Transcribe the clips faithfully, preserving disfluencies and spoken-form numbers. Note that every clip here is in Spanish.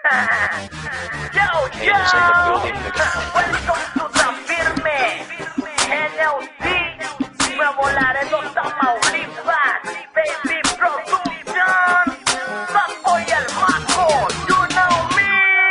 Yo, yo! Welcome to the Firme N L C, Nuevo Laredo, Tamaulipas, Baby Production, Sapo y el Maco, you know me.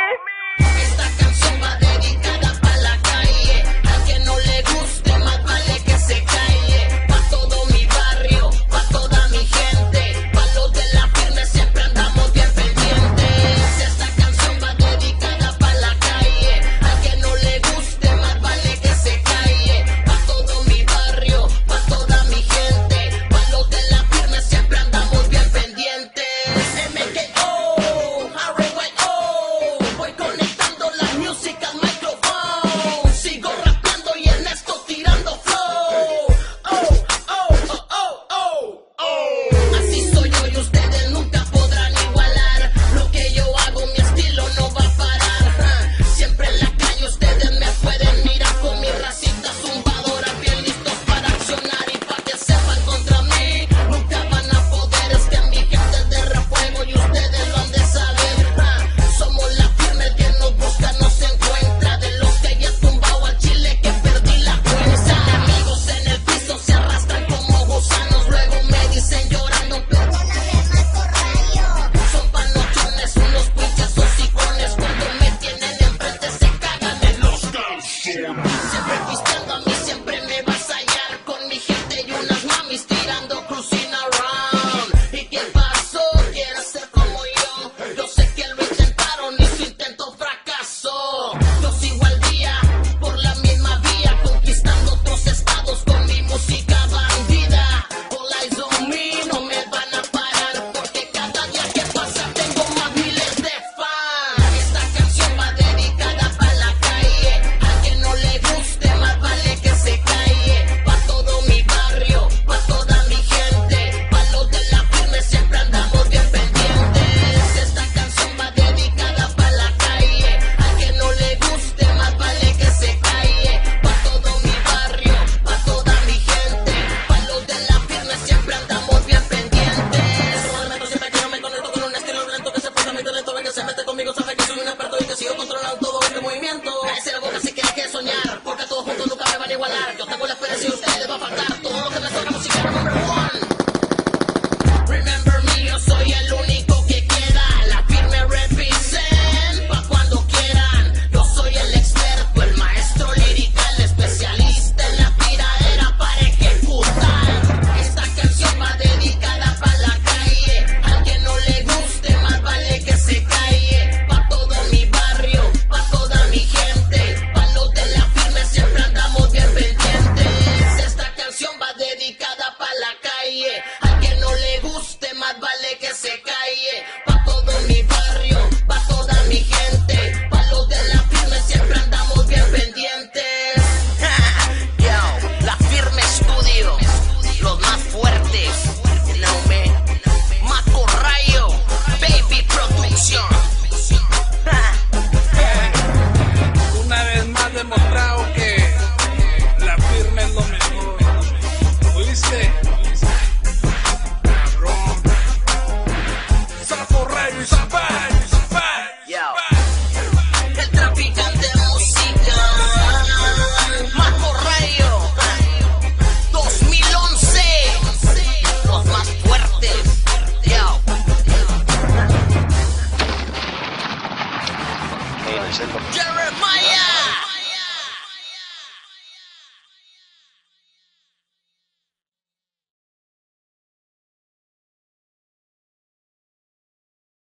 Esta canción va dedicada pa' la calle, al que no le guste más vale que se calle. Pa' todo mi barrio, pa' toda mi gente, pa' los de la Firme siempre andamos bien pendientes. Esta canción va dedicada pa' la calle, al que no le guste más vale que se calle. Pa' todo mi barrio, pa' toda mi gente, pa' los de la Firme siempre andamos bien pendientes. M K O, R Y O, voy conectando la música al micrófono. Sigo rapeando y en esto tirando flow. Oh, oh, oh, oh, oh, oh. Así soy yo y ustedes nunca podrán igualar. Lo que yo hago, mi estilo no va a parar. Siempre en la calle ustedes me pueden mirar con mi racita zumbadora, bien listos para accionar y pa' que sepan contra mí. Nunca van a poder, es que mi gente es de refuego y ustedes lo han de saber. Somos la Firme, el que nos busca no se encuentra. De los que ya he tumbado al chile que perdí la cuenta. Amigos en el piso se arrastran como gusanos, luego me dicen llorando, perdónale Marco Rayo. Son panochones, unos pinches hocicones, cuando me tienen enfrente se cagan en los calzones. Siempre pisteando a mí siempre me vas a hallar con mi gente y unas mamis tirando cruising around. ¿Y qué pasó? ¿Quieres ser como yo? Yo sé que lo intentaron y su intento fracasó. Yo sigo al día por la misma vía, conquistando otros estados con mi música bandida. All eyes on me, no me van a parar, porque cada día que pasa tengo más miles de fans. Esta canción va dedicada pa' la calle, al que no le guste más vale que se calle. Pa' todo mi barrio, pa' toda mi gente, pa' los de la Firme siempre andamos bien pendientes. Esta canción va dedicada pa' la calle, al que no le guste más vale que se calle. Pa' todo mi barrio, pa' toda mi gente, pa' los de la Firme siempre andamos bien pendientes. Probablemente siempre que yo me conecto con un estilo lento que se pasa mi talento, ve que se mete conmigo, sabe que soy un experto y que sigo controlando todo este movimiento. A ese algo que sí que hay que soñar, porque todos juntos nunca me van a igualar. Yo tengo la experiencia y a ustedes les va a faltar todo lo que me toca música number one. Remember me, yo soy el único que queda. La Firme represent pa' cuando quieran. Yo soy el experto, el maestro lirical, especialista en la tiradera para ejecutar. Esta canción va dedicada pa' la calle, al que no le guste más vale que se calle. Pa' todo mi barrio, pa' toda mi gente, pa' los de la Firme siempre andamos bien pendientes. Esta canción va dedicada pa' la calle, al que no le guste más vale que se calle. Pa' todo mi barrio, pa' toda mi gente, pa' los de la Firme siempre andamos bien pendientes. Yo, la Firme Studio, los más fuertes, you know me. Marco Rayo, Baby Production. Una vez más demostrado que la Firme es lo mejor. ¿Oíste? Cabrón. Sapo Rayo y Zapay, Zapay, Yo. El traficante de música, Marco Rayo, dos mil once, los más fuertes. Yo. Jeremiah.